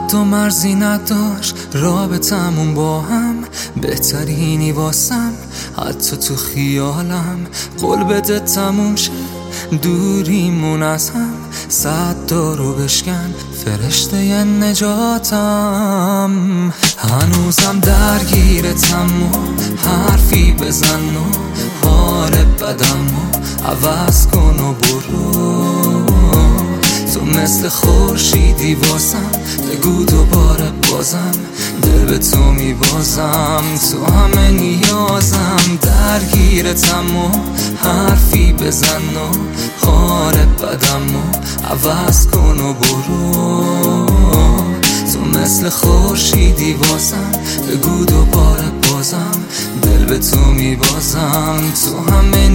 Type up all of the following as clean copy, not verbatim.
حتی مرزی نداشت رابطمون با هم، بهترینی واسم حتی تو خیالم. قول بده تموم شه دوریمون از هم، 100 رو بشکن فرشته نجاتم. هنوزم درگیرتم و حرفی بزن و حال بدم و عوض کن و برو. تو مثل خورشیدی واسم، بگو دوباره بازم، دل به تو میبازم. تو همه نیازم، درگیرتم و حرفی بزن و حال بدم و عوض کن و برو. تو مثل خورشیدی واسم، بگو دوباره بازم، دل به تو میبازم. تو همه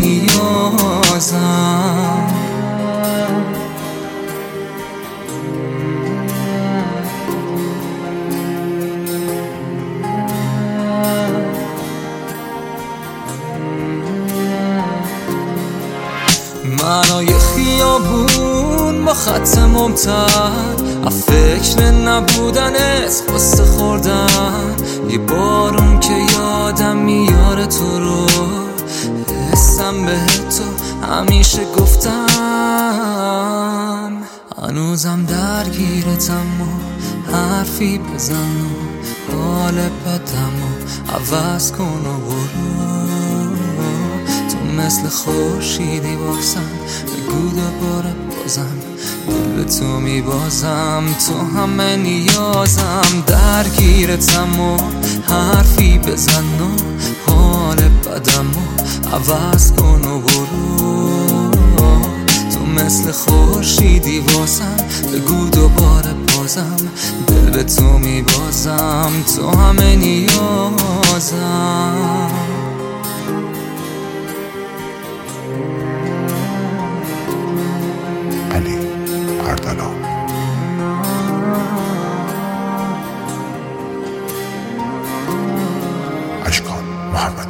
نیازم. معنای خیابون با خط ممتد، فکر نبودنت قصه خوردن، یه بارون که یادم میاره تو رو، حسم به تو همیشه گفتم. هنوزم درگیرتم و حرفی بزن و حال بدم و عوض کن و برو. مثل خورشیدی واسم، بگو دوباره بازم، دل به تو میبازم. تو همه نیازم، درگیرتم و حرفی بزن و حال بدم و عوض کن و برو. تو مثل خورشیدی واسم، بگو دوباره بازم، دل به تو میبازم. تو همه نیازم. علی اردلان. اشکان محمد.